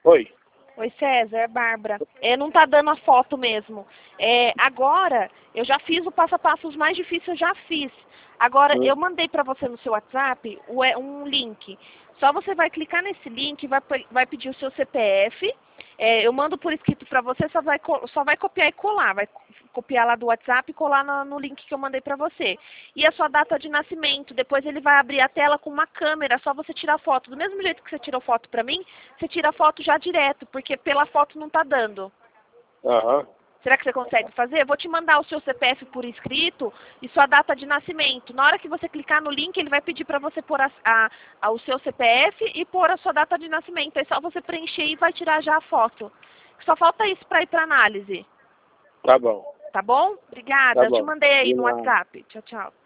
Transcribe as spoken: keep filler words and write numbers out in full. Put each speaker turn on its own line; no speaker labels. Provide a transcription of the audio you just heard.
Oi.
Oi, César, é Bárbara. É, não tá dando a foto mesmo. É, agora, eu já fiz o passo a passo, os mais difíceis eu já fiz. Agora,
Hum.
eu mandei para você no seu WhatsApp o- é, um link. Só você vai clicar nesse link, vai, pe- vai pedir o seu C P F. É, eu mando por escrito para você, só vai, co- só vai copiar e colar. Vai co- copiar lá do WhatsApp e colar no, no link que eu mandei para você. E a sua data de nascimento. Depois ele vai abrir a tela com uma câmera, só você tirar foto. Do mesmo jeito que você tirou foto para mim, você tira a foto já direto, porque pela foto não tá dando.
Aham.
Será que você consegue fazer? Eu vou te mandar o seu C P F por escrito e sua data de nascimento. Na hora que você clicar no link, ele vai pedir para você pôr a, a, a- o seu C P F e pôr a sua data de nascimento. É só você preencher e vai tirar já a foto. Só falta isso para ir para análise.
Tá bom.
Tá bom? Obrigada.
Tá
Eu te
bom.
mandei aí
De
no
nada.
WhatsApp. Tchau, tchau.